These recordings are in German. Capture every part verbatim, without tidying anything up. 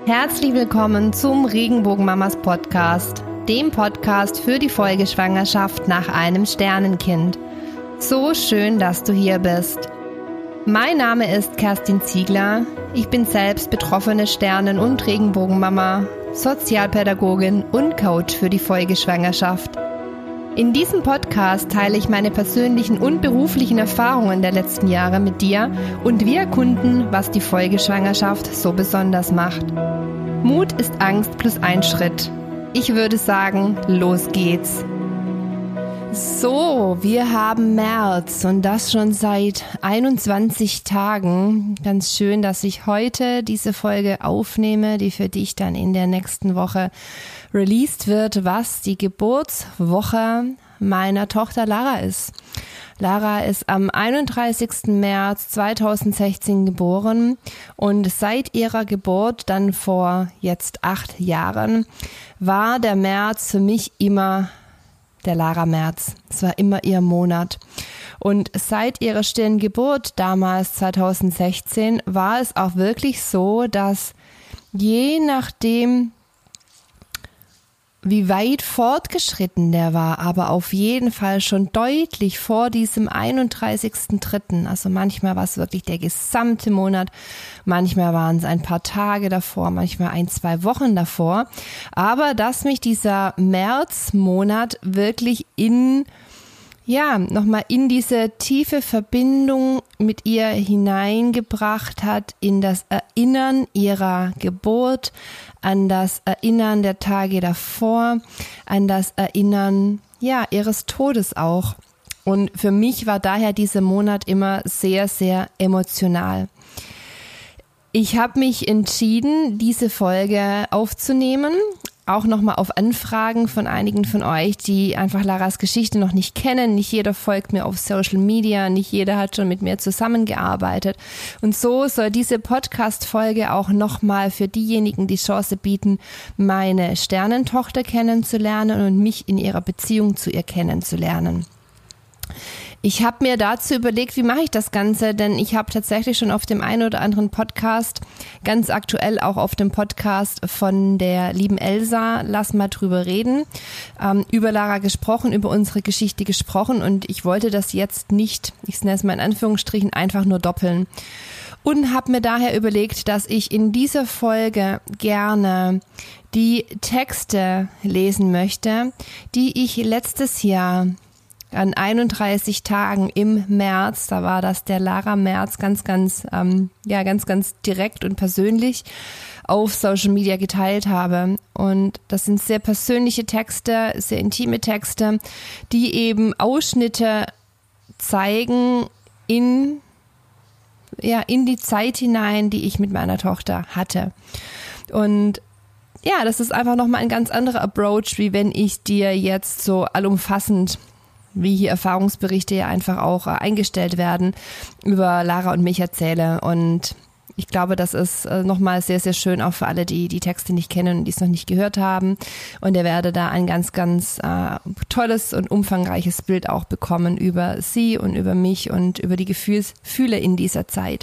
Herzlich willkommen zum Regenbogenmamas Podcast, dem Podcast für die Folgeschwangerschaft nach einem Sternenkind. So schön, dass du hier bist. Mein Name ist Kerstin Ziegler. Ich bin selbst betroffene Sternen- und Regenbogenmama, Sozialpädagogin und Coach für die Folgeschwangerschaft. In diesem Podcast teile ich meine persönlichen und beruflichen Erfahrungen der letzten Jahre mit dir und wir erkunden, was die Folgeschwangerschaft so besonders macht. Mut ist Angst plus ein Schritt. Ich würde sagen, los geht's. So, wir haben März und das schon seit einundzwanzig Tagen. Ganz schön, dass ich heute diese Folge aufnehme, die für dich dann in der nächsten Woche released wird, was die Geburtswoche meiner Tochter Lara ist. Lara ist am einunddreißigsten März zweitausendsechzehn geboren und seit ihrer Geburt, dann vor jetzt acht Jahren, war der März für mich immer der Lara-März. Es war immer ihr Monat. Und seit ihrer stillen Geburt, damals zweitausendsechzehn, war es auch wirklich so, dass je nachdem, wie weit fortgeschritten der war, aber auf jeden Fall schon deutlich vor diesem einunddreißigsten dritten Also manchmal war es wirklich der gesamte Monat, manchmal waren es ein paar Tage davor, manchmal ein, zwei Wochen davor. Aber dass mich dieser Märzmonat wirklich in, ja, nochmal in diese tiefe Verbindung mit ihr hineingebracht hat, in das Erinnern ihrer Geburt, an das Erinnern der Tage davor, an das Erinnern, ja, ihres Todes auch. Und für mich war daher dieser Monat immer sehr, sehr emotional. Ich habe mich entschieden, diese Folge aufzunehmen, auch nochmal auf Anfragen von einigen von euch, die einfach Laras Geschichte noch nicht kennen. Nicht jeder folgt mir auf Social Media, nicht jeder hat schon mit mir zusammengearbeitet. Und so soll diese Podcast-Folge auch nochmal für diejenigen die Chance bieten, meine Sternentochter kennenzulernen und mich in ihrer Beziehung zu ihr kennenzulernen. Ich habe mir dazu überlegt, wie mache ich das Ganze, denn ich habe tatsächlich schon auf dem einen oder anderen Podcast, ganz aktuell auch auf dem Podcast von der lieben Elsa, lass mal drüber reden, ähm, über Lara gesprochen, über unsere Geschichte gesprochen und ich wollte das jetzt nicht, ich nenne es mal in Anführungsstrichen, einfach nur doppeln. Und habe mir daher überlegt, dass ich in dieser Folge gerne die Texte lesen möchte, die ich letztes Jahr an einunddreißig Tagen im März, da war das der Lara-März, ganz, ganz, ähm, ja, ganz, ganz direkt und persönlich auf Social Media geteilt habe. Und das sind sehr persönliche Texte, sehr intime Texte, die eben Ausschnitte zeigen in, ja, in die Zeit hinein, die ich mit meiner Tochter hatte. Und ja, das ist einfach nochmal ein ganz anderer Approach, wie wenn ich dir jetzt so allumfassend, wie hier Erfahrungsberichte ja einfach auch eingestellt werden, über Lara und mich erzähle. Und ich glaube, das ist nochmal sehr, sehr schön, auch für alle, die die Texte nicht kennen und die es noch nicht gehört haben. Und ihr werdet da ein ganz, ganz äh, tolles und umfangreiches Bild auch bekommen über sie und über mich und über die Gefühle in dieser Zeit.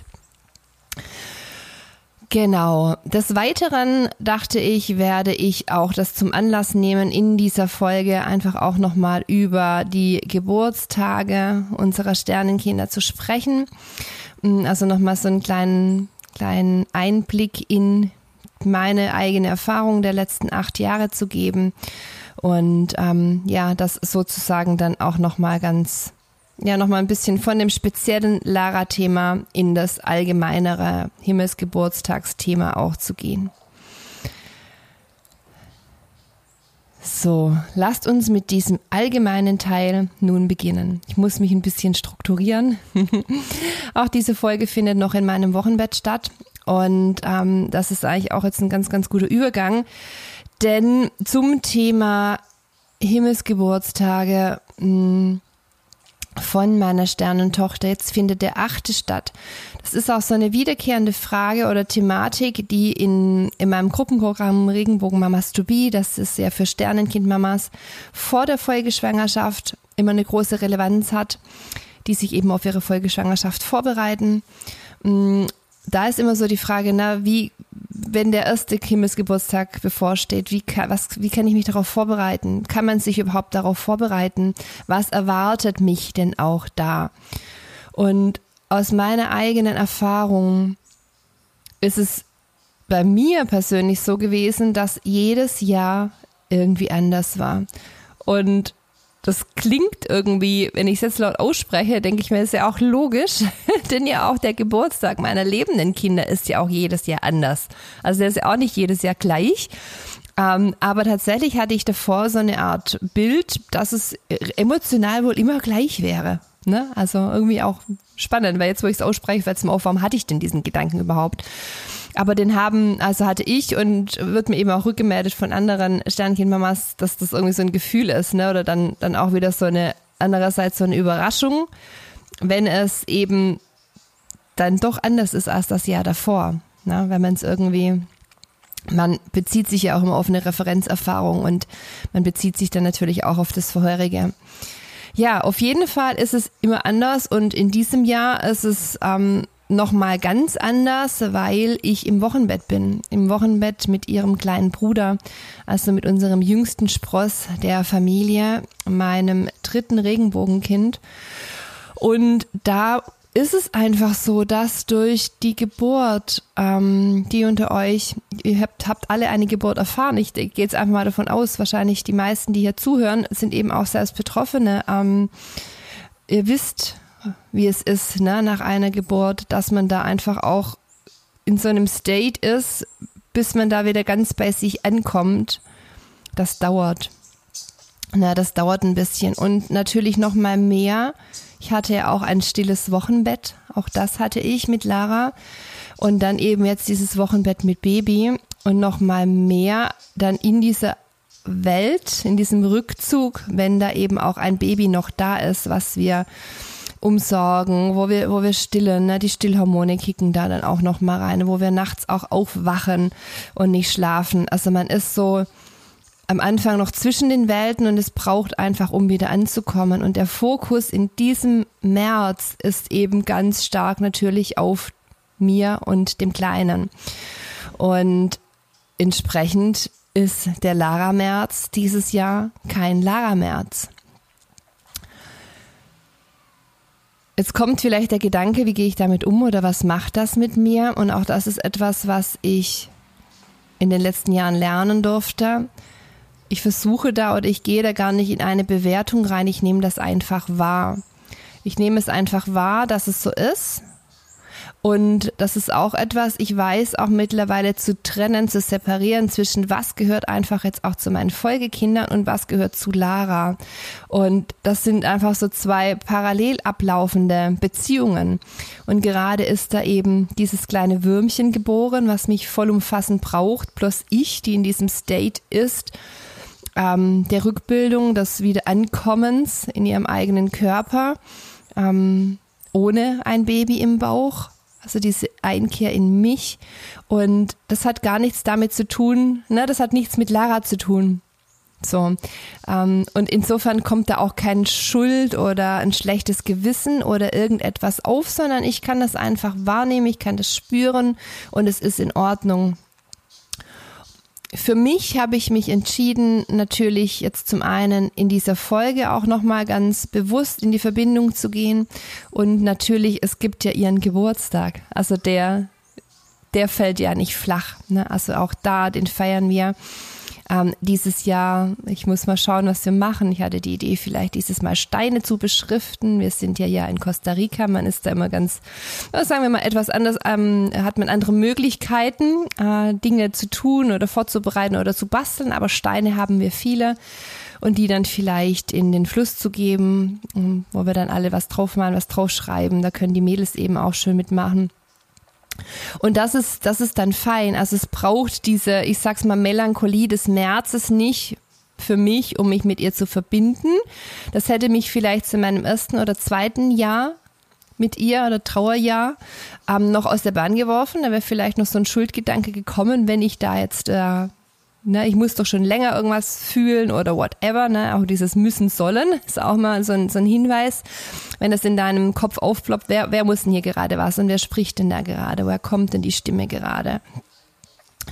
Genau. Des Weiteren dachte ich, werde ich auch das zum Anlass nehmen, in dieser Folge einfach auch nochmal über die Geburtstage unserer Sternenkinder zu sprechen. Also nochmal so einen kleinen, kleinen Einblick in meine eigene Erfahrung der letzten acht Jahre zu geben und ähm, ja, das sozusagen dann auch nochmal ganz ja nochmal ein bisschen von dem speziellen Lara-Thema in das allgemeinere Himmelsgeburtstagsthema auch zu gehen. So, lasst uns mit diesem allgemeinen Teil nun beginnen. Ich muss mich ein bisschen strukturieren. Auch diese Folge findet noch in meinem Wochenbett statt und ähm, das ist eigentlich auch jetzt ein ganz, ganz guter Übergang, denn zum Thema Himmelsgeburtstage mh, von meiner Sternentochter. Jetzt findet der achte statt. Das ist auch so eine wiederkehrende Frage oder Thematik, die in, in meinem Gruppenprogramm Regenbogenmamas to be, das ist ja für Sternenkindmamas, vor der Folgeschwangerschaft immer eine große Relevanz hat, die sich eben auf ihre Folgeschwangerschaft vorbereiten. Da ist immer so die Frage, na, wie wenn der erste Kindesgeburtstag bevorsteht, wie kann, was, wie kann ich mich darauf vorbereiten? Kann man sich überhaupt darauf vorbereiten? Was erwartet mich denn auch da? Und aus meiner eigenen Erfahrung ist es bei mir persönlich so gewesen, dass jedes Jahr irgendwie anders war. Und das klingt irgendwie, wenn ich es jetzt laut ausspreche, denke ich mir, ist ja auch logisch, denn ja auch der Geburtstag meiner lebenden Kinder ist ja auch jedes Jahr anders. Also der ist ja auch nicht jedes Jahr gleich. Ähm, aber tatsächlich hatte ich davor so eine Art Bild, dass es emotional wohl immer gleich wäre. Ne? Also irgendwie auch spannend, weil jetzt, wo ich es ausspreche, fällt es mir auf, warum hatte ich denn diesen Gedanken überhaupt? Aber den haben, also hatte ich und wird mir eben auch rückgemeldet von anderen Sternchenmamas, dass das irgendwie so ein Gefühl ist, ne? Oder dann, dann auch wieder so eine, andererseits so eine Überraschung, wenn es eben dann doch anders ist als das Jahr davor. Ne? Wenn man es irgendwie, man bezieht sich ja auch immer auf eine Referenzerfahrung und man bezieht sich dann natürlich auch auf das Vorherige. Ja, auf jeden Fall ist es immer anders und in diesem Jahr ist es ähm, nochmal ganz anders, weil ich im Wochenbett bin. Im Wochenbett mit ihrem kleinen Bruder, also mit unserem jüngsten Spross der Familie, meinem dritten Regenbogenkind. Und da ist es einfach so, dass durch die Geburt, ähm, die unter euch, ihr habt, habt alle eine Geburt erfahren, ich gehe jetzt einfach mal davon aus, wahrscheinlich die meisten, die hier zuhören, sind eben auch selbst Betroffene. Ähm, ihr wisst, wie es ist, ne, nach einer Geburt, dass man da einfach auch in so einem State ist, bis man da wieder ganz bei sich ankommt. Das dauert. Na, das dauert ein bisschen. Und natürlich noch mal mehr. Ich hatte ja auch ein stilles Wochenbett. Auch das hatte ich mit Lara. Und dann eben jetzt dieses Wochenbett mit Baby. Und noch mal mehr dann in dieser Welt, in diesem Rückzug, wenn da eben auch ein Baby noch da ist, was wir umsorgen, wo wir, wo wir stillen, ne? Die Stillhormone kicken da dann auch noch mal rein, wo wir nachts auch aufwachen und nicht schlafen. Also man ist so am Anfang noch zwischen den Welten und es braucht einfach, um wieder anzukommen. Und der Fokus in diesem März ist eben ganz stark natürlich auf mir und dem Kleinen. Und entsprechend ist der Lara-März dieses Jahr kein Lara-März. Jetzt kommt vielleicht der Gedanke, wie gehe ich damit um oder was macht das mit mir? Und auch das ist etwas, was ich in den letzten Jahren lernen durfte. Ich versuche da oder ich gehe da gar nicht in eine Bewertung rein, ich nehme das einfach wahr. Ich nehme es einfach wahr, dass es so ist. Und das ist auch etwas, ich weiß auch mittlerweile zu trennen, zu separieren zwischen was gehört einfach jetzt auch zu meinen Folgekindern und was gehört zu Lara. Und das sind einfach so zwei parallel ablaufende Beziehungen. Und gerade ist da eben dieses kleine Würmchen geboren, was mich vollumfassend braucht, plus ich, die in diesem State ist, ähm, der Rückbildung, des Wiederankommens in ihrem eigenen Körper, ähm, ohne ein Baby im Bauch. Also diese Einkehr in mich. Und das hat gar nichts damit zu tun, ne? Das hat nichts mit Lara zu tun. So. Ähm, und insofern kommt da auch kein Schuld oder ein schlechtes Gewissen oder irgendetwas auf, sondern ich kann das einfach wahrnehmen, ich kann das spüren und es ist in Ordnung. Für mich habe ich mich entschieden, natürlich jetzt zum einen in dieser Folge auch nochmal ganz bewusst in die Verbindung zu gehen und natürlich, es gibt ja ihren Geburtstag, also der, der fällt ja nicht flach, ne? Also auch da, den feiern wir ähm, dieses Jahr. Ich muss mal schauen, was wir machen. Ich hatte die Idee, vielleicht dieses Mal Steine zu beschriften. Wir sind ja ja in Costa Rica, man ist da immer ganz, sagen wir mal etwas anders, ähm, hat man andere Möglichkeiten, äh, Dinge zu tun oder vorzubereiten oder zu basteln, aber Steine haben wir viele und die dann vielleicht in den Fluss zu geben, wo wir dann alle was draufmalen, was draufschreiben. Da können die Mädels eben auch schön mitmachen. Und das ist, das ist dann fein. Also es braucht diese, ich sag's mal, Melancholie des Märzes nicht für mich, um mich mit ihr zu verbinden. Das hätte mich vielleicht zu meinem ersten oder zweiten Jahr mit ihr oder Trauerjahr ähm, noch aus der Bahn geworfen. Da wäre vielleicht noch so ein Schuldgedanke gekommen, wenn ich da jetzt, äh, ne, ich muss doch schon länger irgendwas fühlen oder whatever, ne, auch dieses müssen sollen ist auch mal so ein, so ein Hinweis, wenn das in deinem Kopf aufploppt, wer, wer muss denn hier gerade was und wer spricht denn da gerade, woher kommt denn die Stimme gerade?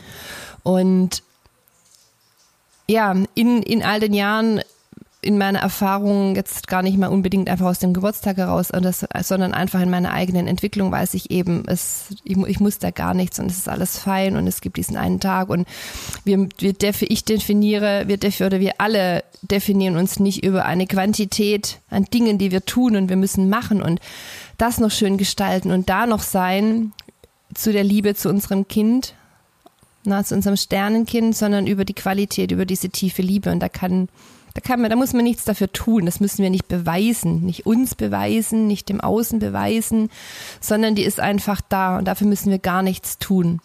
Und ja, in, in all den Jahren, in meiner Erfahrung, jetzt gar nicht mal unbedingt einfach aus dem Geburtstag heraus, sondern einfach in meiner eigenen Entwicklung weiß ich eben, es, ich, ich muss da gar nichts und es ist alles fein und es gibt diesen einen Tag und wir, wir ich definiere, wir defi- oder wir alle definieren uns nicht über eine Quantität an Dingen, die wir tun und wir müssen machen und das noch schön gestalten und da noch sein zu der Liebe zu unserem Kind, na, zu unserem Sternenkind, sondern über die Qualität, über diese tiefe Liebe und da kann Da kann man, da muss man nichts dafür tun. Das müssen wir nicht beweisen, nicht uns beweisen, nicht dem Außen beweisen, sondern die ist einfach da und dafür müssen wir gar nichts tun.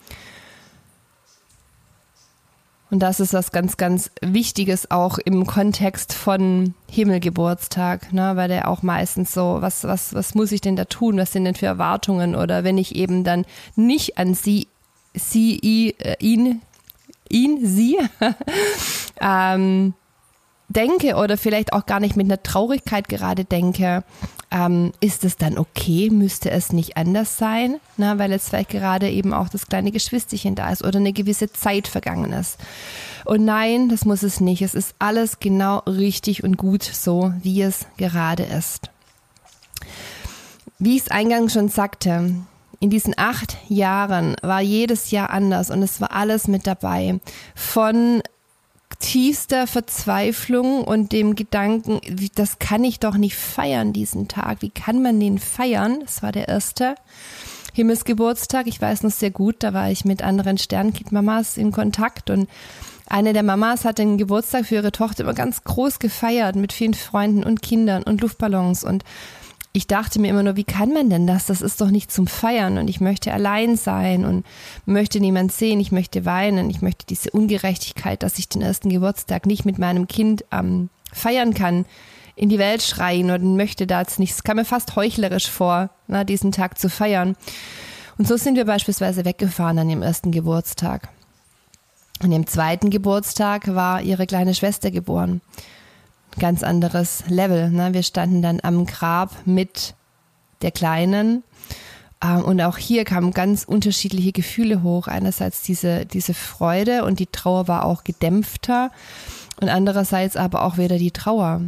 Und das ist was ganz, ganz Wichtiges auch im Kontext von Himmelgeburtstag, ne, weil der auch meistens so, was, was, was muss ich denn da tun? Was sind denn für Erwartungen? Oder wenn ich eben dann nicht an sie, sie, ihn, ihn, sie, ähm, denke oder vielleicht auch gar nicht mit einer Traurigkeit gerade denke, ähm, ist es dann okay? Müsste es nicht anders sein? Na, weil jetzt vielleicht gerade eben auch das kleine Geschwisterchen da ist oder eine gewisse Zeit vergangen ist. Und nein, das muss es nicht. Es ist alles genau richtig und gut so, wie es gerade ist. Wie ich es eingangs schon sagte, in diesen acht Jahren war jedes Jahr anders und es war alles mit dabei. Von tiefster Verzweiflung und dem Gedanken, das kann ich doch nicht feiern, diesen Tag. Wie kann man den feiern? Das war der erste Himmelsgeburtstag. Ich weiß noch sehr gut, da war ich mit anderen Sternkindmamas in Kontakt und eine der Mamas hat den Geburtstag für ihre Tochter immer ganz groß gefeiert mit vielen Freunden und Kindern und Luftballons und ich dachte mir immer nur, wie kann man denn das? Das ist doch nicht zum Feiern und ich möchte allein sein und möchte niemand sehen, ich möchte weinen, ich möchte diese Ungerechtigkeit, dass ich den ersten Geburtstag nicht mit meinem Kind ähm, feiern kann, in die Welt schreien und möchte da jetzt nicht, es kam mir fast heuchlerisch vor, na, diesen Tag zu feiern. Und so sind wir beispielsweise weggefahren an dem ersten Geburtstag. An dem zweiten Geburtstag war ihre kleine Schwester geboren. Ganz anderes Level. Ne? Wir standen dann am Grab mit der Kleinen ähm, und auch hier kamen ganz unterschiedliche Gefühle hoch. Einerseits diese, diese Freude und die Trauer war auch gedämpfter und andererseits aber auch wieder die Trauer.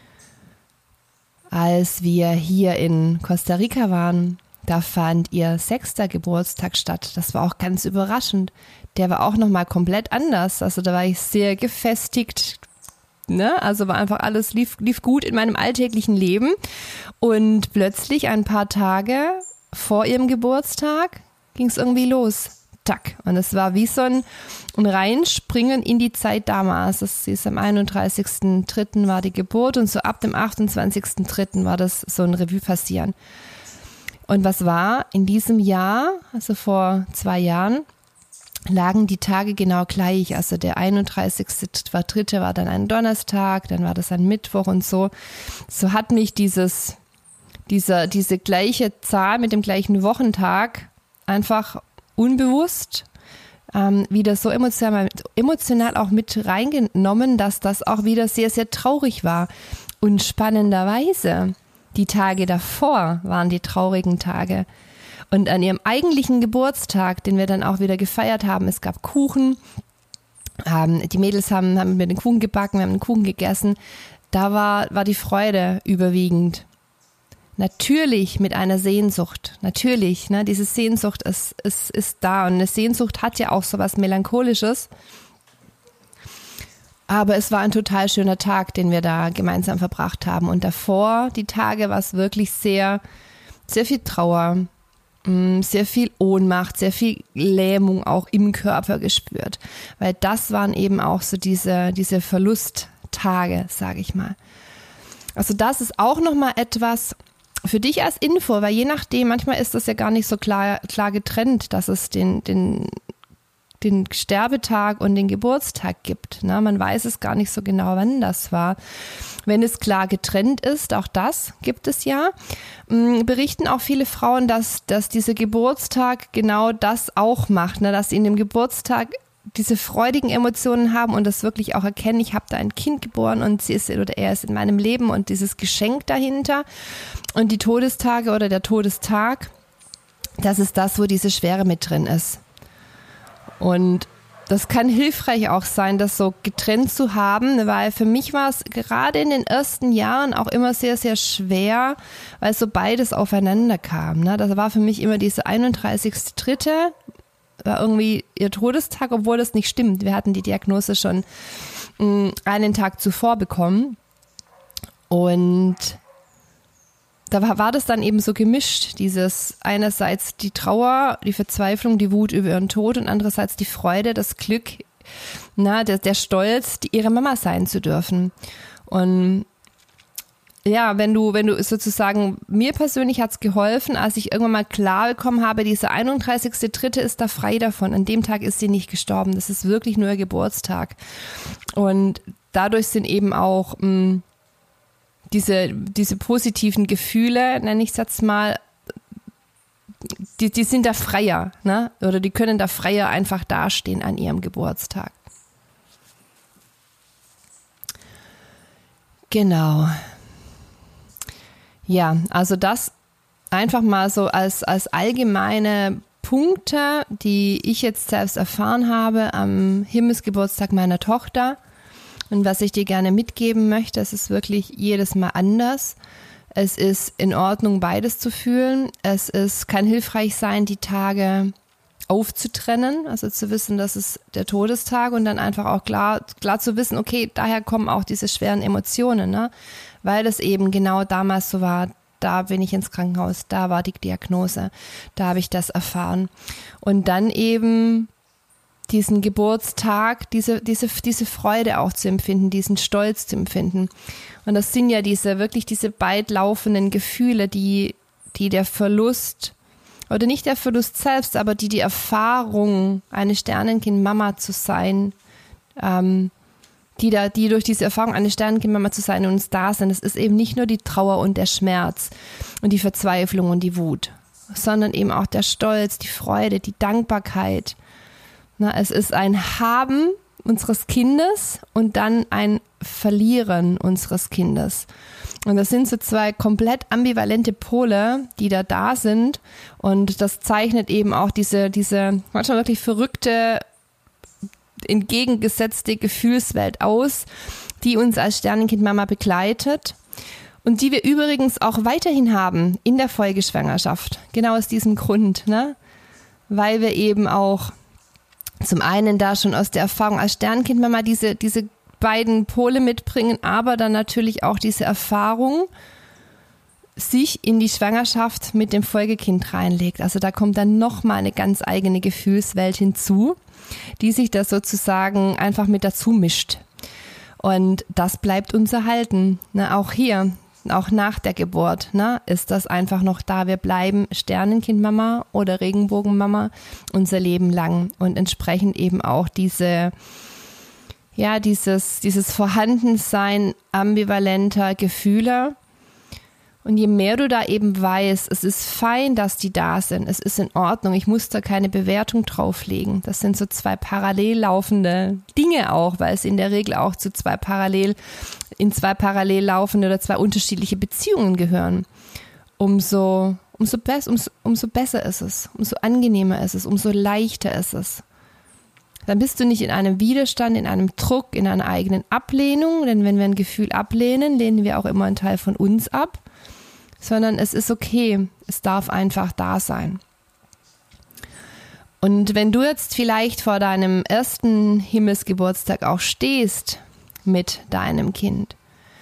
Als wir hier in Costa Rica waren, da fand ihr sechster Geburtstag statt. Das war auch ganz überraschend. Der war auch nochmal komplett anders. Also da war ich sehr gefestigt. Ne? Also war einfach alles, lief, lief gut in meinem alltäglichen Leben und plötzlich ein paar Tage vor ihrem Geburtstag ging es irgendwie los. Tack. Und es war wie so ein, ein Reinspringen in die Zeit damals. Das ist am einunddreißigsten dritten war die Geburt und so ab dem achtundzwanzigsten dritten war das so ein Revue passieren. Und was war in diesem Jahr, also vor zwei Jahren, lagen die Tage genau gleich. Also der einunddreißigste dritte war dann ein Donnerstag, dann war das ein Mittwoch und so. So hat mich dieses, dieser, diese gleiche Zahl mit dem gleichen Wochentag einfach unbewusst ähm, wieder so emotional, emotional auch mit reingenommen, dass das auch wieder sehr, sehr traurig war. Und spannenderweise, die Tage davor waren die traurigen Tage. Und an ihrem eigentlichen Geburtstag, den wir dann auch wieder gefeiert haben, es gab Kuchen, ähm, die Mädels haben, haben mir den Kuchen gebacken, wir haben den Kuchen gegessen, da war, war die Freude überwiegend. Natürlich mit einer Sehnsucht, natürlich, ne, diese Sehnsucht ist, ist, ist da und eine Sehnsucht hat ja auch so was Melancholisches. Aber es war ein total schöner Tag, den wir da gemeinsam verbracht haben. Und davor, die Tage, war es wirklich sehr, sehr viel Trauer, sehr viel Ohnmacht, sehr viel Lähmung auch im Körper gespürt. Weil das waren eben auch so diese, diese Verlusttage, sage ich mal. Also das ist auch nochmal etwas für dich als Info, weil je nachdem, manchmal ist das ja gar nicht so klar, klar getrennt, dass es den, den, den Sterbetag und den Geburtstag gibt. Ne? Man weiß es gar nicht so genau, wann das war. Wenn es klar getrennt ist, auch das gibt es ja, berichten auch viele Frauen, dass, dass dieser Geburtstag genau das auch macht, ne? Dass sie in dem Geburtstag diese freudigen Emotionen haben und das wirklich auch erkennen, ich habe da ein Kind geboren und sie ist oder er ist in meinem Leben und dieses Geschenk dahinter und die Todestage oder der Todestag, das ist das, wo diese Schwere mit drin ist. Und das kann hilfreich auch sein, das so getrennt zu haben, weil für mich war es gerade in den ersten Jahren auch immer sehr, sehr schwer, weil so beides aufeinander kam. Ne? Das war für mich immer diese einunddreißigste dritte war irgendwie ihr Todestag, obwohl das nicht stimmt. Wir hatten die Diagnose schon mh, einen Tag zuvor bekommen. Und da war, war das dann eben so gemischt, dieses einerseits die Trauer, die Verzweiflung, die Wut über ihren Tod und andererseits die Freude, das Glück, na, der, der Stolz, die, ihre Mama sein zu dürfen. Und ja, wenn du, wenn du sozusagen, mir persönlich hat's geholfen, als ich irgendwann mal klar bekommen habe, dieser einunddreißigste dritte ist da frei davon. An dem Tag ist sie nicht gestorben. Das ist wirklich nur ihr Geburtstag. Und dadurch sind eben auch mh, diese, diese positiven Gefühle, nenne ich es jetzt mal, die, die sind da freier, ne? Oder die können da freier einfach dastehen an ihrem Geburtstag. Genau. Ja, also das einfach mal so als, als allgemeine Punkte, die ich jetzt selbst erfahren habe am Himmelsgeburtstag meiner Tochter. Und was ich dir gerne mitgeben möchte, es ist wirklich jedes Mal anders. Es ist in Ordnung, beides zu fühlen. Es ist, kann hilfreich sein, die Tage aufzutrennen, also zu wissen, das ist der Todestag und dann einfach auch klar, klar zu wissen, okay, daher kommen auch diese schweren Emotionen, ne? Weil das eben genau damals so war, da bin ich ins Krankenhaus, da war die Diagnose, da habe ich das erfahren. Und dann eben diesen Geburtstag, diese, diese, diese Freude auch zu empfinden, diesen Stolz zu empfinden. Und das sind ja diese, wirklich diese beidlaufenden Gefühle, die, die der Verlust, oder nicht der Verlust selbst, aber die die Erfahrung, eine Sternenkind-Mama zu sein, ähm, die da, die durch diese Erfahrung, eine Sternenkind-Mama zu sein, in uns da sind. Es ist eben nicht nur die Trauer und der Schmerz und die Verzweiflung und die Wut, sondern eben auch der Stolz, die Freude, die Dankbarkeit. Na, es ist ein Haben unseres Kindes und dann ein Verlieren unseres Kindes. Und das sind so zwei komplett ambivalente Pole, die da da sind. Und das zeichnet eben auch diese, diese manchmal wirklich verrückte, entgegengesetzte Gefühlswelt aus, die uns als Sternenkind-Mama begleitet und die wir übrigens auch weiterhin haben in der Folgeschwangerschaft. Genau aus diesem Grund, ne? Weil wir eben auch zum einen da schon aus der Erfahrung als Sternenkind-Mama diese, diese beiden Pole mitbringen, aber dann natürlich auch diese Erfahrung sich in die Schwangerschaft mit dem Folgekind reinlegt. Also da kommt dann nochmal eine ganz eigene Gefühlswelt hinzu, die sich da sozusagen einfach mit dazu mischt. Und das bleibt uns erhalten. Ne, auch hier, auch nach der Geburt, ne, ist das einfach noch da. Wir bleiben Sternenkind-Mama oder Regenbogen-Mama unser Leben lang und entsprechend eben auch diese Ja, dieses, dieses Vorhandensein ambivalenter Gefühle. Und je mehr du da eben weißt, es ist fein, dass die da sind, es ist in Ordnung, ich muss da keine Bewertung drauflegen. Das sind so zwei parallel laufende Dinge auch, weil es in der Regel auch zu zwei parallel, in zwei parallel laufende oder zwei unterschiedliche Beziehungen gehören. Umso, umso, bess, umso, umso besser ist es, umso angenehmer ist es, umso leichter ist es. Dann bist du nicht in einem Widerstand, in einem Druck, in einer eigenen Ablehnung, denn wenn wir ein Gefühl ablehnen, lehnen wir auch immer einen Teil von uns ab, sondern es ist okay, es darf einfach da sein. Und wenn du jetzt vielleicht vor deinem ersten Himmelsgeburtstag auch stehst mit deinem Kind,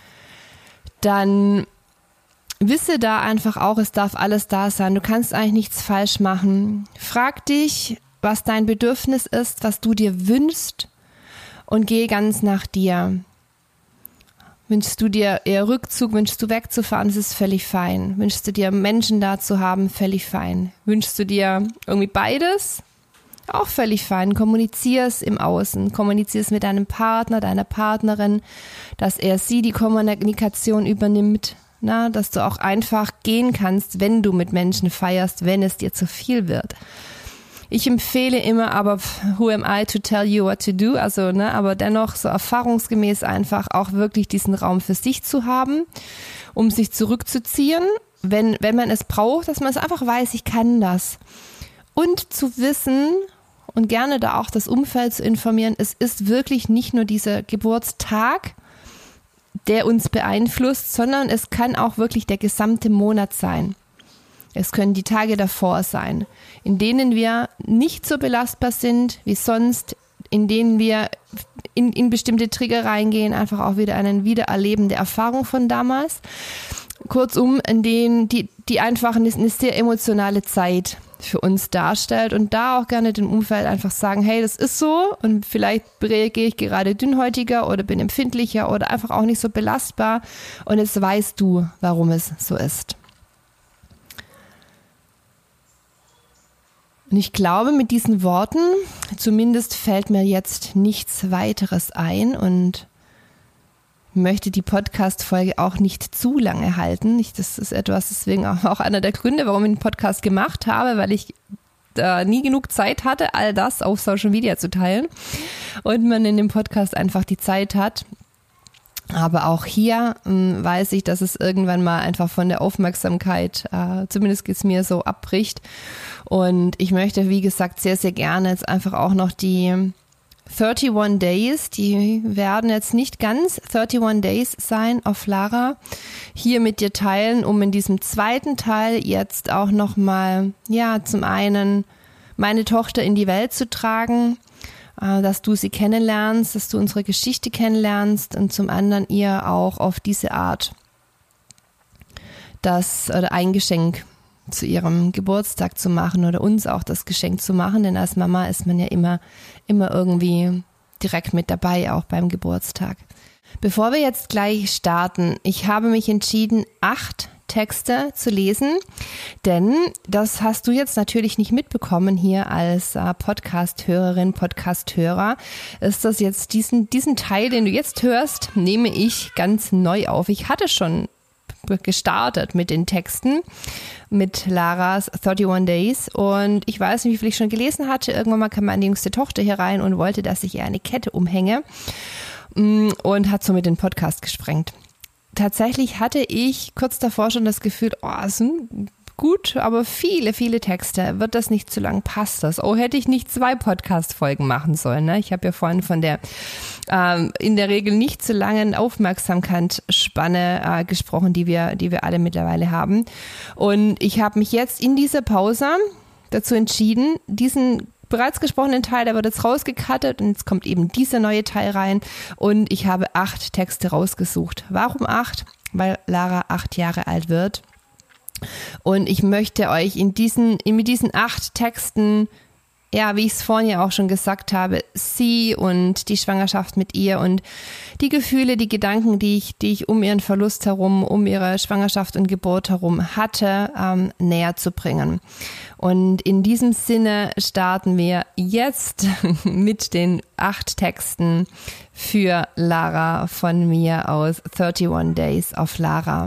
dann wisse da einfach auch, es darf alles da sein. Du kannst eigentlich nichts falsch machen. Frag dich, was dein Bedürfnis ist, was du dir wünschst und geh ganz nach dir. Wünschst du dir eher Rückzug, wünschst du wegzufahren, das ist völlig fein. Wünschst du dir Menschen da zu haben, völlig fein. Wünschst du dir irgendwie beides, auch völlig fein. Kommunizier es im Außen, kommunizier es mit deinem Partner, deiner Partnerin, dass er sie die Kommunikation übernimmt, na, dass du auch einfach gehen kannst, wenn du mit Menschen feierst, wenn es dir zu viel wird. Ich empfehle immer, aber who am I to tell you what to do? Also, ne, aber dennoch so erfahrungsgemäß einfach auch wirklich diesen Raum für sich zu haben, um sich zurückzuziehen, wenn, wenn man es braucht, dass man es einfach weiß, ich kann das. Und zu wissen und gerne da auch das Umfeld zu informieren. Es ist wirklich nicht nur dieser Geburtstag, der uns beeinflusst, sondern es kann auch wirklich der gesamte Monat sein. Es können die Tage davor sein, in denen wir nicht so belastbar sind wie sonst, in denen wir in, in bestimmte Trigger reingehen, einfach auch wieder einen Wiedererleben der Erfahrung von damals. Kurzum, in denen die, die einfach eine, eine sehr emotionale Zeit für uns darstellt und da auch gerne dem Umfeld einfach sagen, hey, das ist so und vielleicht reagiere ich gerade dünnhäutiger oder bin empfindlicher oder einfach auch nicht so belastbar und jetzt weißt du, warum es so ist. Und ich glaube, mit diesen Worten, zumindest fällt mir jetzt nichts weiteres ein und möchte die Podcast-Folge auch nicht zu lange halten. Ich, das ist etwas, deswegen auch einer der Gründe, warum ich den Podcast gemacht habe, weil ich äh, nie genug Zeit hatte, all das auf Social Media zu teilen und man in dem Podcast einfach die Zeit hat. Aber auch hier mh, weiß ich, dass es irgendwann mal einfach von der Aufmerksamkeit, äh, zumindest geht es mir so, abbricht. Und ich möchte, wie gesagt, sehr, sehr gerne jetzt einfach auch noch die einunddreißig Days, die werden jetzt nicht ganz einunddreißig Days sein auf Lara, hier mit dir teilen, um in diesem zweiten Teil jetzt auch nochmal, ja, zum einen meine Tochter in die Welt zu tragen, dass du sie kennenlernst, dass du unsere Geschichte kennenlernst und zum anderen ihr auch auf diese Art das oder ein Geschenk zu ihrem Geburtstag zu machen oder uns auch das Geschenk zu machen, denn als Mama ist man ja immer, immer irgendwie direkt mit dabei, auch beim Geburtstag. Bevor wir jetzt gleich starten, ich habe mich entschieden, acht Texte zu lesen, denn das hast du jetzt natürlich nicht mitbekommen hier als äh, Podcast-Hörerin, Podcast-Hörer. Ist das jetzt diesen, diesen Teil, den du jetzt hörst, nehme ich ganz neu auf. Ich hatte schon gestartet mit den Texten, mit Laras einunddreißig Days und ich weiß nicht, wie viel ich schon gelesen hatte. Irgendwann mal kam meine jüngste Tochter hier rein und wollte, dass ich ihr eine Kette umhänge und hat somit den Podcast gesprengt. Tatsächlich hatte ich kurz davor schon das Gefühl, oh, es sind gut, aber viele, viele Texte. Wird das nicht zu lang? Passt das? Oh, hätte ich nicht zwei Podcast-Folgen machen sollen. Ne? Ich habe ja vorhin von der ähm, in der Regel nicht zu langen Aufmerksamkeitsspanne äh, gesprochen, die wir, die wir alle mittlerweile haben. Und ich habe mich jetzt in dieser Pause dazu entschieden, diesen bereits gesprochenen Teil, der wird jetzt rausgecuttet und jetzt kommt eben dieser neue Teil rein und ich habe acht Texte rausgesucht. Warum acht? Weil Lara acht Jahre alt wird. Und ich möchte euch in diesen, in, mit diesen acht Texten, ja, wie ich es vorhin ja auch schon gesagt habe, sie und die Schwangerschaft mit ihr und die Gefühle, die Gedanken, die ich, die ich um ihren Verlust herum, um ihre Schwangerschaft und Geburt herum hatte, ähm, näher zu bringen. Und in diesem Sinne starten wir jetzt mit den acht Texten für Lara von mir aus einunddreißig Days of Lara.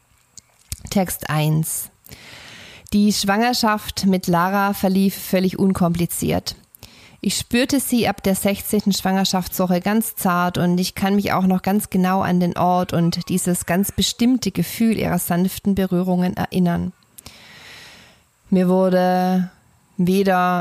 Text eins. Die Schwangerschaft mit Lara verlief völlig unkompliziert. Ich spürte sie ab der sechzehnten Schwangerschaftswoche ganz zart und ich kann mich auch noch ganz genau an den Ort und dieses ganz bestimmte Gefühl ihrer sanften Berührungen erinnern. Mir wurde weder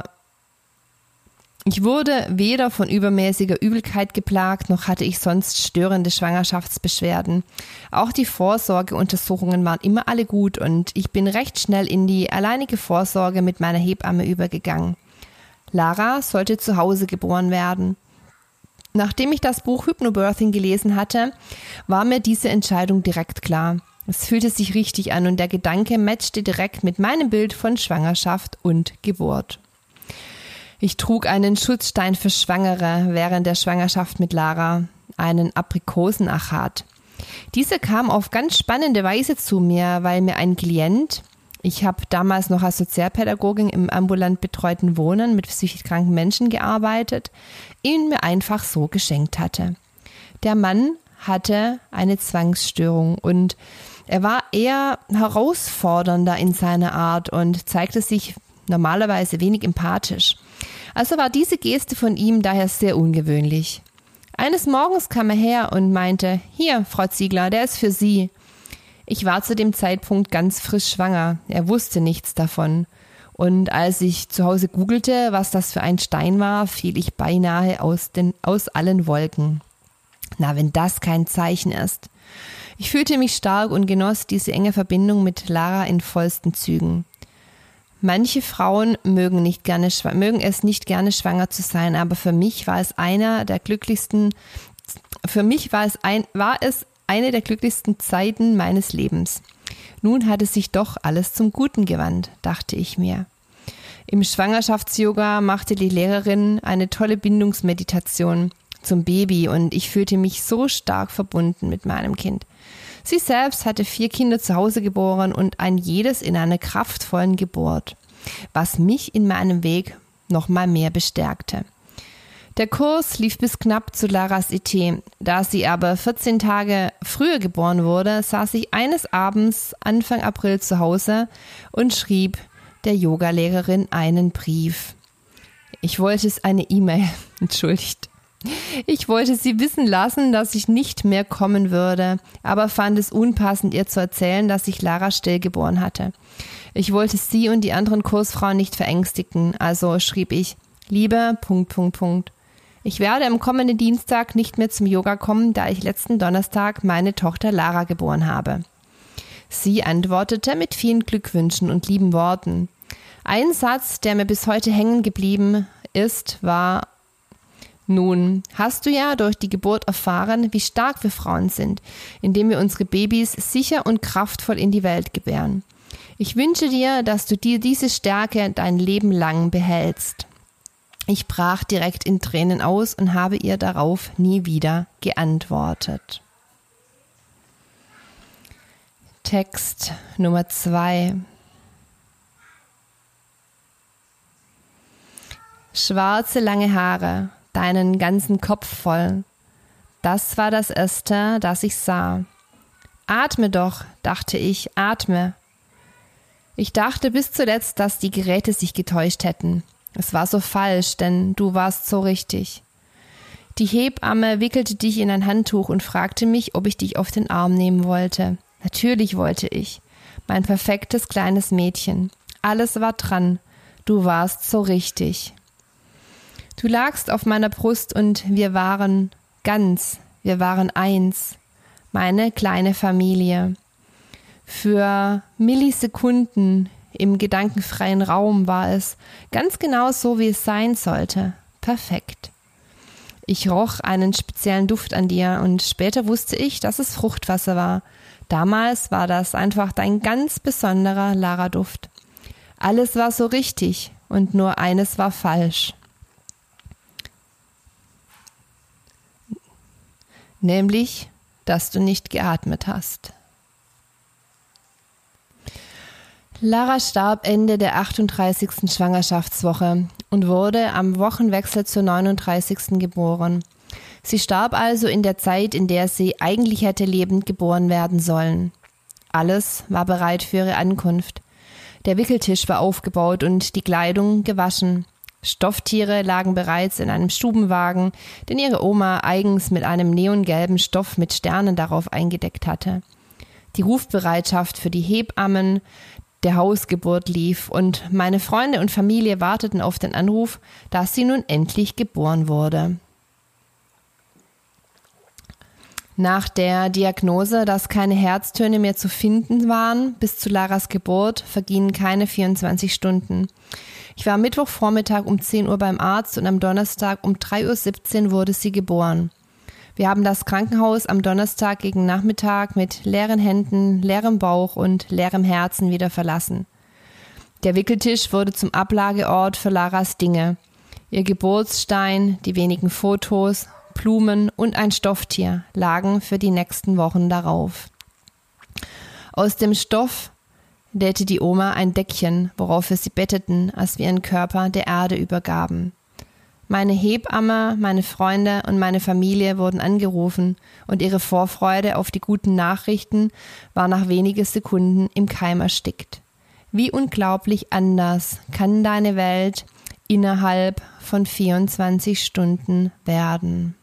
Ich wurde weder von übermäßiger Übelkeit geplagt, noch hatte ich sonst störende Schwangerschaftsbeschwerden. Auch die Vorsorgeuntersuchungen waren immer alle gut und ich bin recht schnell in die alleinige Vorsorge mit meiner Hebamme übergegangen. Lara sollte zu Hause geboren werden. Nachdem ich das Buch Hypnobirthing gelesen hatte, war mir diese Entscheidung direkt klar. Es fühlte sich richtig an und der Gedanke matchte direkt mit meinem Bild von Schwangerschaft und Geburt. Ich trug einen Schutzstein für Schwangere während der Schwangerschaft mit Lara, einen Aprikosenachat. Dieser kam auf ganz spannende Weise zu mir, weil mir ein Klient, ich habe damals noch als Sozialpädagogin im ambulant betreuten Wohnen mit psychisch kranken Menschen gearbeitet, ihn mir einfach so geschenkt hatte. Der Mann hatte eine Zwangsstörung und er war eher herausfordernder in seiner Art und zeigte sich normalerweise wenig empathisch. Also war diese Geste von ihm daher sehr ungewöhnlich. Eines Morgens kam er her und meinte, hier, Frau Ziegler, der ist für Sie. Ich war zu dem Zeitpunkt ganz frisch schwanger, er wusste nichts davon. Und als ich zu Hause googelte, was das für ein Stein war, fiel ich beinahe aus, den, aus allen Wolken. Na, wenn das kein Zeichen ist. Ich fühlte mich stark und genoss diese enge Verbindung mit Lara in vollsten Zügen. Manche Frauen mögen, nicht gerne, mögen es nicht gerne, schwanger zu sein, aber für mich war es einer der glücklichsten, für mich war es, ein, war es eine der glücklichsten Zeiten meines Lebens. Nun hat es sich doch alles zum Guten gewandt, dachte ich mir. Im Schwangerschafts-Yoga machte die Lehrerin eine tolle Bindungsmeditation zum Baby und ich fühlte mich so stark verbunden mit meinem Kind. Sie selbst hatte vier Kinder zu Hause geboren und ein jedes in einer kraftvollen Geburt, was mich in meinem Weg noch mal mehr bestärkte. Der Kurs lief bis knapp zu Laras I T. Da sie aber vierzehn Tage früher geboren wurde, saß ich eines Abends Anfang April zu Hause und schrieb der Yogalehrerin einen Brief. Ich wollte es eine E-Mail, entschuldigt. Ich wollte sie wissen lassen, dass ich nicht mehr kommen würde, aber fand es unpassend, ihr zu erzählen, dass ich Lara stillgeboren hatte. Ich wollte sie und die anderen Kursfrauen nicht verängstigen, also schrieb ich, liebe, Punkt, Punkt, Punkt. Ich werde am kommenden Dienstag nicht mehr zum Yoga kommen, da ich letzten Donnerstag meine Tochter Lara geboren habe. Sie antwortete mit vielen Glückwünschen und lieben Worten. Ein Satz, der mir bis heute hängen geblieben ist, war: Nun, hast du ja durch die Geburt erfahren, wie stark wir Frauen sind, indem wir unsere Babys sicher und kraftvoll in die Welt gebären. Ich wünsche dir, dass du dir diese Stärke dein Leben lang behältst. Ich brach direkt in Tränen aus und habe ihr darauf nie wieder geantwortet. Text Nummer zwei. Schwarze, lange Haare, deinen ganzen Kopf voll. Das war das Erste, das ich sah. Atme doch, dachte ich, atme. Ich dachte bis zuletzt, dass die Geräte sich getäuscht hätten. Es war so falsch, denn du warst so richtig. Die Hebamme wickelte dich in ein Handtuch und fragte mich, ob ich dich auf den Arm nehmen wollte. Natürlich wollte ich. Mein perfektes kleines Mädchen. Alles war dran. Du warst so richtig. Du lagst auf meiner Brust und wir waren ganz, wir waren eins. Meine kleine Familie. Für Millisekunden im gedankenfreien Raum war es ganz genau so, wie es sein sollte. Perfekt. Ich roch einen speziellen Duft an dir und später wusste ich, dass es Fruchtwasser war. Damals war das einfach dein ganz besonderer Lara-Duft. Alles war so richtig und nur eines war falsch. Nämlich, dass du nicht geatmet hast. Lara starb Ende der achtunddreißigsten Schwangerschaftswoche und wurde am Wochenwechsel zur neununddreißigsten geboren. Sie starb also in der Zeit, in der sie eigentlich hätte lebend geboren werden sollen. Alles war bereit für ihre Ankunft. Der Wickeltisch war aufgebaut und die Kleidung gewaschen. Stofftiere lagen bereits in einem Stubenwagen, den ihre Oma eigens mit einem neongelben Stoff mit Sternen darauf eingedeckt hatte. Die Rufbereitschaft für die Hebammen der Hausgeburt lief und meine Freunde und Familie warteten auf den Anruf, dass sie nun endlich geboren wurde. Nach der Diagnose, dass keine Herztöne mehr zu finden waren, bis zu Laras Geburt vergingen keine vierundzwanzig Stunden. Ich war am Mittwochvormittag um zehn Uhr beim Arzt und am Donnerstag um drei Uhr siebzehn wurde sie geboren. Wir haben das Krankenhaus am Donnerstag gegen Nachmittag mit leeren Händen, leerem Bauch und leerem Herzen wieder verlassen. Der Wickeltisch wurde zum Ablageort für Laras Dinge. Ihr Geburtsstein, die wenigen Fotos, Blumen und ein Stofftier lagen für die nächsten Wochen darauf. Aus dem Stoff nähte die Oma ein Deckchen, worauf wir sie betteten, als wir ihren Körper der Erde übergaben. Meine Hebamme, meine Freunde und meine Familie wurden angerufen und ihre Vorfreude auf die guten Nachrichten war nach wenigen Sekunden im Keim erstickt. Wie unglaublich anders kann deine Welt innerhalb von vierundzwanzig Stunden werden.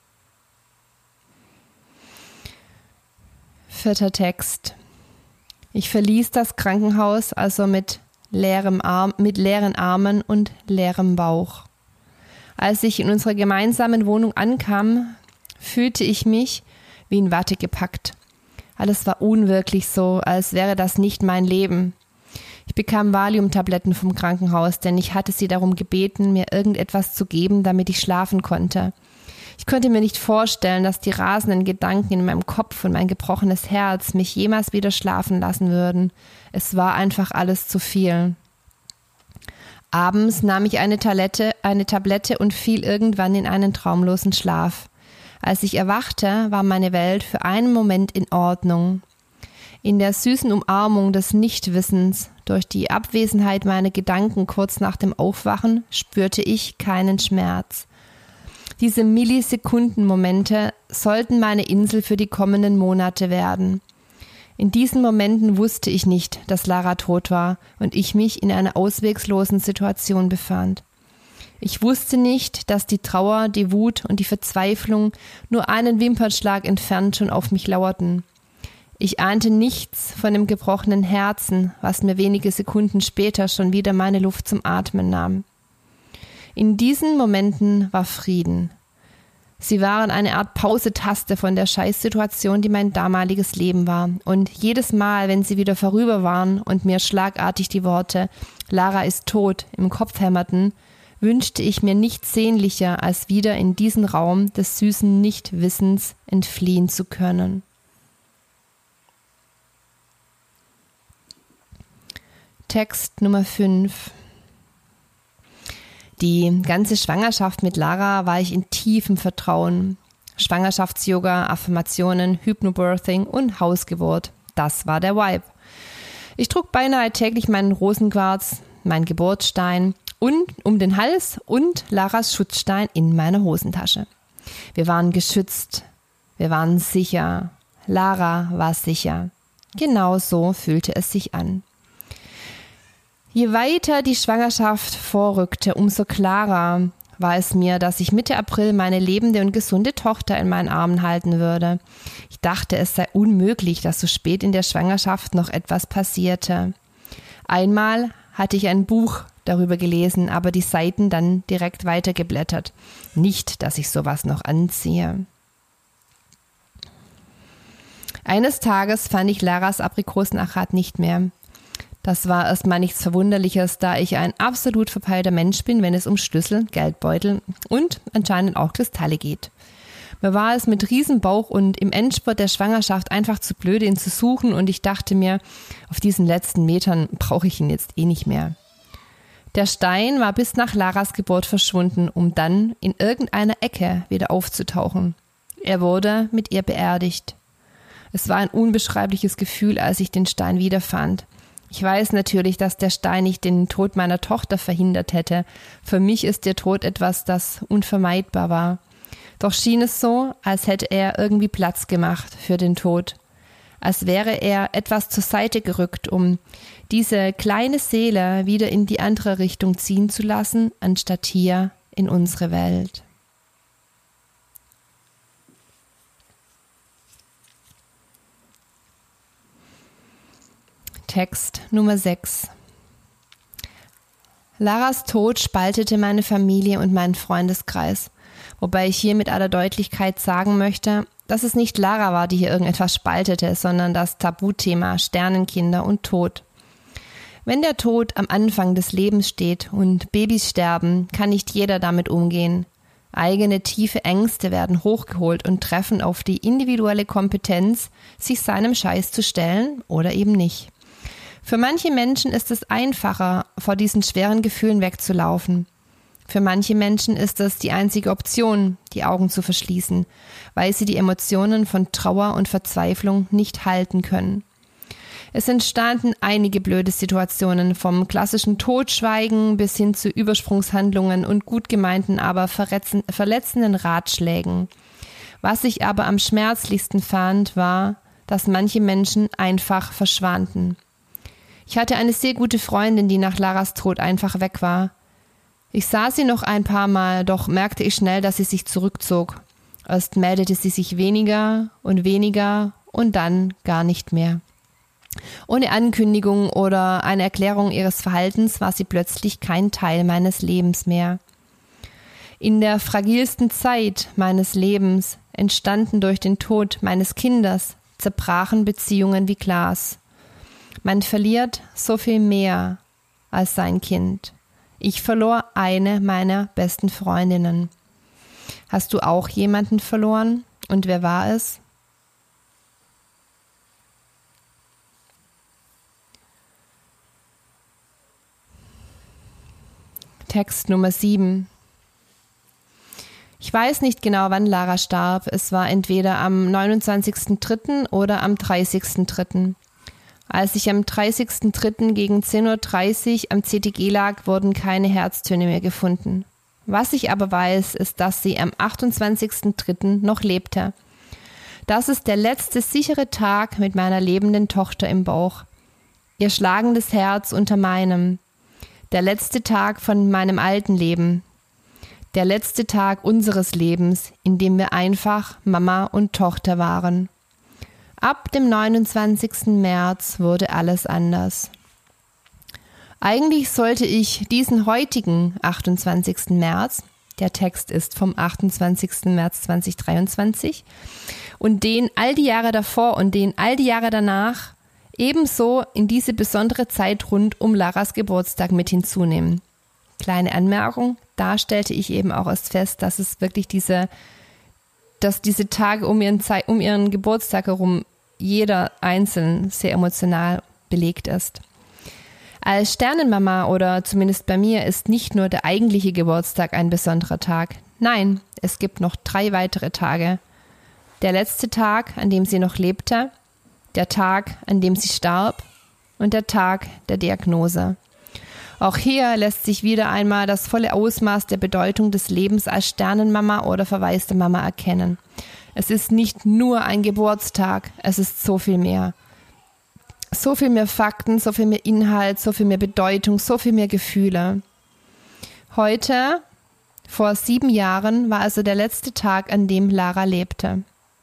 Vierter Text. Ich verließ das Krankenhaus also mit leerem Arm, mit leeren Armen und leerem Bauch. Als ich in unserer gemeinsamen Wohnung ankam, fühlte ich mich wie in Watte gepackt. Alles war unwirklich so, als wäre das nicht mein Leben. Ich bekam Valium-Tabletten vom Krankenhaus, denn ich hatte sie darum gebeten, mir irgendetwas zu geben, damit ich schlafen konnte. Ich konnte mir nicht vorstellen, dass die rasenden Gedanken in meinem Kopf und mein gebrochenes Herz mich jemals wieder schlafen lassen würden. Es war einfach alles zu viel. Abends nahm ich eine Tablette, eine Tablette und fiel irgendwann in einen traumlosen Schlaf. Als ich erwachte, war meine Welt für einen Moment in Ordnung. In der süßen Umarmung des Nichtwissens, durch die Abwesenheit meiner Gedanken kurz nach dem Aufwachen, spürte ich keinen Schmerz. Diese Millisekundenmomente sollten meine Insel für die kommenden Monate werden. In diesen Momenten wusste ich nicht, dass Lara tot war und ich mich in einer ausweglosen Situation befand. Ich wusste nicht, dass die Trauer, die Wut und die Verzweiflung nur einen Wimpernschlag entfernt schon auf mich lauerten. Ich ahnte nichts von dem gebrochenen Herzen, was mir wenige Sekunden später schon wieder meine Luft zum Atmen nahm. In diesen Momenten war Frieden. Sie waren eine Art Pausetaste von der Scheißsituation, die mein damaliges Leben war. Und jedes Mal, wenn sie wieder vorüber waren und mir schlagartig die Worte »Lara ist tot« im Kopf hämmerten, wünschte ich mir nichts sehnlicher, als wieder in diesen Raum des süßen Nichtwissens entfliehen zu können. Text Nummer fünf. Die ganze Schwangerschaft mit Lara war ich in tiefem Vertrauen. Schwangerschafts-Yoga, Affirmationen, Hypnobirthing und Hausgeburt. Das war der Vibe. Ich trug beinahe täglich meinen Rosenquarz, meinen Geburtsstein und um den Hals und Laras Schutzstein in meiner Hosentasche. Wir waren geschützt. Wir waren sicher. Lara war sicher. Genau so fühlte es sich an. Je weiter die Schwangerschaft vorrückte, umso klarer war es mir, dass ich Mitte April meine lebende und gesunde Tochter in meinen Armen halten würde. Ich dachte, es sei unmöglich, dass so spät in der Schwangerschaft noch etwas passierte. Einmal hatte ich ein Buch darüber gelesen, aber die Seiten dann direkt weitergeblättert. Nicht, dass ich sowas noch anziehe. Eines Tages fand ich Laras Aprikosenachat nicht mehr. Das war erstmal nichts Verwunderliches, da ich ein absolut verpeilter Mensch bin, wenn es um Schlüssel, Geldbeutel und anscheinend auch Kristalle geht. Mir war es mit Riesenbauch und im Endspurt der Schwangerschaft einfach zu blöd, ihn zu suchen und ich dachte mir, auf diesen letzten Metern brauche ich ihn jetzt eh nicht mehr. Der Stein war bis nach Laras Geburt verschwunden, um dann in irgendeiner Ecke wieder aufzutauchen. Er wurde mit ihr beerdigt. Es war ein unbeschreibliches Gefühl, als ich den Stein wiederfand. Ich weiß natürlich, dass der Stein nicht den Tod meiner Tochter verhindert hätte. Für mich ist der Tod etwas, das unvermeidbar war. Doch schien es so, als hätte er irgendwie Platz gemacht für den Tod. Als wäre er etwas zur Seite gerückt, um diese kleine Seele wieder in die andere Richtung ziehen zu lassen, anstatt hier in unsere Welt. Text Nummer sechs. Laras Tod spaltete meine Familie und meinen Freundeskreis, wobei ich hier mit aller Deutlichkeit sagen möchte, dass es nicht Lara war, die hier irgendetwas spaltete, sondern das Tabuthema Sternenkinder und Tod. Wenn der Tod am Anfang des Lebens steht und Babys sterben, kann nicht jeder damit umgehen. Eigene tiefe Ängste werden hochgeholt und treffen auf die individuelle Kompetenz, sich seinem Scheiß zu stellen oder eben nicht. Für manche Menschen ist es einfacher, vor diesen schweren Gefühlen wegzulaufen. Für manche Menschen ist es die einzige Option, die Augen zu verschließen, weil sie die Emotionen von Trauer und Verzweiflung nicht halten können. Es entstanden einige blöde Situationen, vom klassischen Totschweigen bis hin zu Übersprungshandlungen und gut gemeinten, aber verletzenden Ratschlägen. Was ich aber am schmerzlichsten fand, war, dass manche Menschen einfach verschwanden. Ich hatte eine sehr gute Freundin, die nach Laras Tod einfach weg war. Ich sah sie noch ein paar Mal, doch merkte ich schnell, dass sie sich zurückzog. Erst meldete sie sich weniger und weniger und dann gar nicht mehr. Ohne Ankündigung oder eine Erklärung ihres Verhaltens war sie plötzlich kein Teil meines Lebens mehr. In der fragilsten Zeit meines Lebens, entstanden durch den Tod meines Kindes, zerbrachen Beziehungen wie Glas. Man verliert so viel mehr als sein Kind. Ich verlor eine meiner besten Freundinnen. Hast du auch jemanden verloren? Und wer war es? Text Nummer sieben. Ich weiß nicht genau, wann Lara starb. Es war entweder am neunundzwanzigsten dritten oder am dreißigsten dritten Als ich am dreißigsten dritten gegen zehn Uhr dreißig am C T G lag, wurden keine Herztöne mehr gefunden. Was ich aber weiß, ist, dass sie am achtundzwanzigsten dritten noch lebte. Das ist der letzte sichere Tag mit meiner lebenden Tochter im Bauch. Ihr schlagendes Herz unter meinem. Der letzte Tag von meinem alten Leben. Der letzte Tag unseres Lebens, in dem wir einfach Mama und Tochter waren. Ab dem neunundzwanzigsten März wurde alles anders. Eigentlich sollte ich diesen heutigen achtundzwanzigsten März, der Text ist vom achtundzwanzigsten März zweitausenddreiundzwanzig, und den all die Jahre davor und den all die Jahre danach ebenso in diese besondere Zeit rund um Laras Geburtstag mit hinzunehmen. Kleine Anmerkung, da stellte ich eben auch erst fest, dass es wirklich diese, dass diese Tage um ihren, Ze- um ihren Geburtstag herum jeder einzeln sehr emotional belegt ist. Als Sternenmama oder zumindest bei mir ist nicht nur der eigentliche Geburtstag ein besonderer Tag. Nein, es gibt noch drei weitere Tage. Der letzte Tag, an dem sie noch lebte, der Tag, an dem sie starb und der Tag der Diagnose. Auch hier lässt sich wieder einmal das volle Ausmaß der Bedeutung des Lebens als Sternenmama oder verwaiste Mama erkennen. Es ist nicht nur ein Geburtstag, es ist so viel mehr. So viel mehr Fakten, so viel mehr Inhalt, so viel mehr Bedeutung, so viel mehr Gefühle. Heute, vor sieben Jahren, war also der letzte Tag, an dem Lara lebte.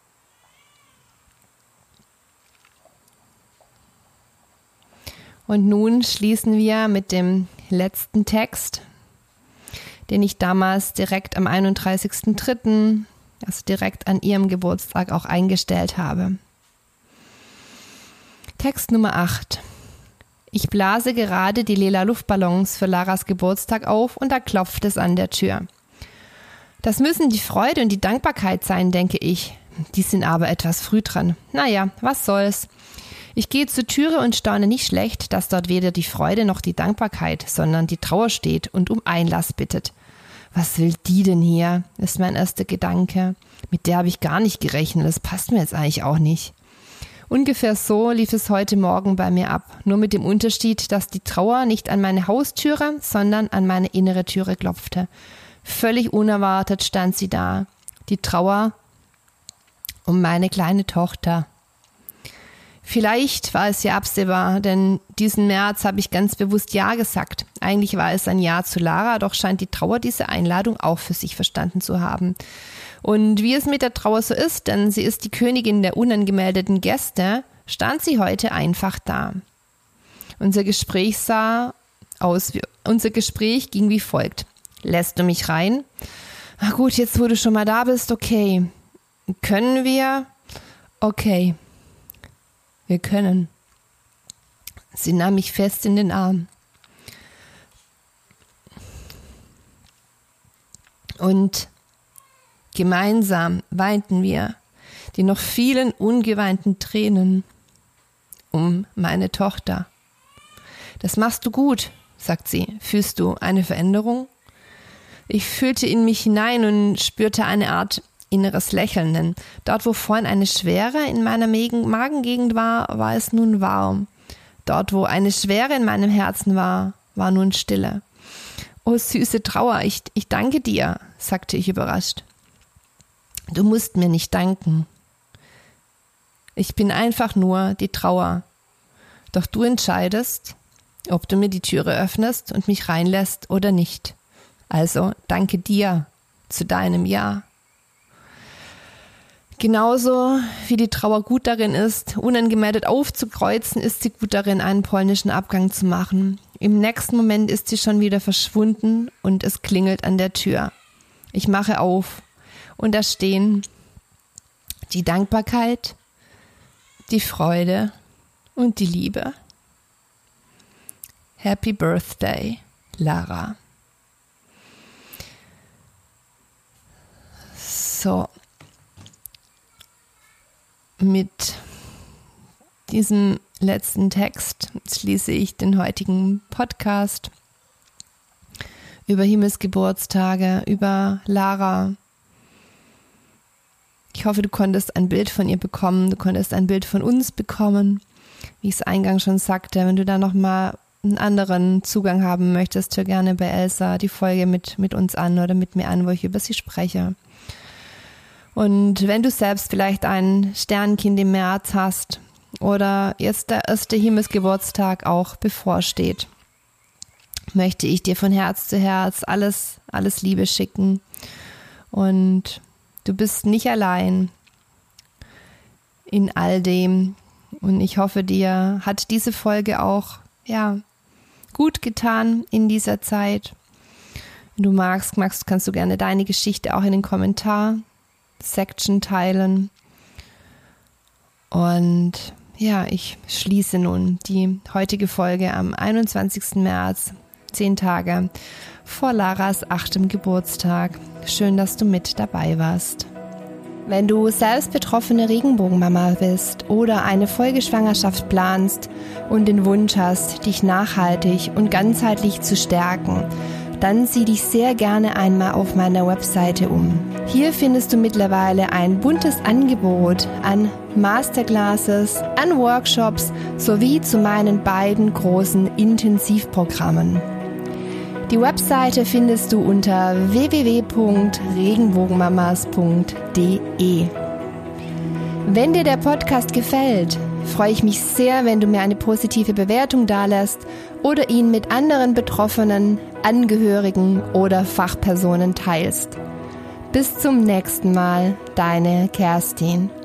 Und nun schließen wir mit dem letzten Text, den ich damals direkt am einunddreißigsten dritten, also direkt an ihrem Geburtstag auch eingestellt habe. Text Nummer acht. Ich blase gerade die lila Luftballons für Laras Geburtstag auf und da klopft es an der Tür. Das müssen die Freude und die Dankbarkeit sein, denke ich. Die sind aber etwas früh dran. Naja, was soll's. Ich gehe zur Türe und staune nicht schlecht, dass dort weder die Freude noch die Dankbarkeit, sondern die Trauer steht und um Einlass bittet. Was will die denn hier, ist mein erster Gedanke. Mit der habe ich gar nicht gerechnet, das passt mir jetzt eigentlich auch nicht. Ungefähr so lief es heute Morgen bei mir ab, nur mit dem Unterschied, dass die Trauer nicht an meine Haustüre, sondern an meine innere Türe klopfte. Völlig unerwartet stand sie da, die Trauer um meine kleine Tochter. Vielleicht war es ja absehbar, denn diesen März habe ich ganz bewusst Ja gesagt. Eigentlich war es ein Ja zu Lara, doch scheint die Trauer diese Einladung auch für sich verstanden zu haben. Und wie es mit der Trauer so ist, denn sie ist die Königin der unangemeldeten Gäste, stand sie heute einfach da. Unser Gespräch sah aus, wie, unser Gespräch ging wie folgt. Lässt du mich rein? Na gut, jetzt wo du schon mal da bist, okay. Können wir? Okay. Wir können. Sie nahm mich fest in den Arm. Und gemeinsam weinten wir die noch vielen ungeweinten Tränen um meine Tochter. Das machst du gut, sagt sie. Fühlst du eine Veränderung? Ich fühlte in mich hinein und spürte eine Art inneres Lächeln, denn dort, wo vorhin eine Schwere in meiner Magengegend war, war es nun warm. Dort, wo eine Schwere in meinem Herzen war, war nun Stille. Oh, süße Trauer, ich, ich danke dir, sagte ich überrascht. Du musst mir nicht danken. Ich bin einfach nur die Trauer. Doch du entscheidest, ob du mir die Türe öffnest und mich reinlässt oder nicht. Also danke dir zu deinem Ja. Genauso wie die Trauer gut darin ist, unangemeldet aufzukreuzen, ist sie gut darin, einen polnischen Abgang zu machen. Im nächsten Moment ist sie schon wieder verschwunden und es klingelt an der Tür. Ich mache auf und da stehen die Dankbarkeit, die Freude und die Liebe. Happy Birthday, Lara. So, mit diesem letzten Text schließe ich den heutigen Podcast über Himmelsgeburtstage, über Lara. Ich hoffe, du konntest ein Bild von ihr bekommen, du konntest ein Bild von uns bekommen. Wie ich es eingangs schon sagte, wenn du da nochmal einen anderen Zugang haben möchtest, hör gerne bei Elsa die Folge mit, mit uns an oder mit mir an, wo ich über sie spreche. Und wenn du selbst vielleicht ein Sternkind im März hast oder jetzt der erste Himmelsgeburtstag auch bevorsteht, möchte ich dir von Herz zu Herz alles, alles Liebe schicken. Und du bist nicht allein in all dem. Und ich hoffe, dir hat diese Folge auch, ja, gut getan in dieser Zeit. Wenn du magst, magst, kannst du gerne deine Geschichte auch in den Kommentar-Section teilen. Und ja, ich schließe nun die heutige Folge am einundzwanzigsten März, zehn Tage vor Laras achtem Geburtstag. Schön, dass du mit dabei warst. Wenn du selbst betroffene Regenbogenmama bist oder eine Folgeschwangerschaft planst und den Wunsch hast, dich nachhaltig und ganzheitlich zu stärken, dann sieh dich sehr gerne einmal auf meiner Webseite um. Hier findest du mittlerweile ein buntes Angebot an Masterclasses, an Workshops sowie zu meinen beiden großen Intensivprogrammen. Die Webseite findest du unter w w w punkt regenbogenmamas punkt d e. Wenn dir der Podcast gefällt, freue ich mich sehr, wenn du mir eine positive Bewertung dalässt oder ihn mit anderen Betroffenen, Angehörigen oder Fachpersonen teilst. Bis zum nächsten Mal, deine Kerstin.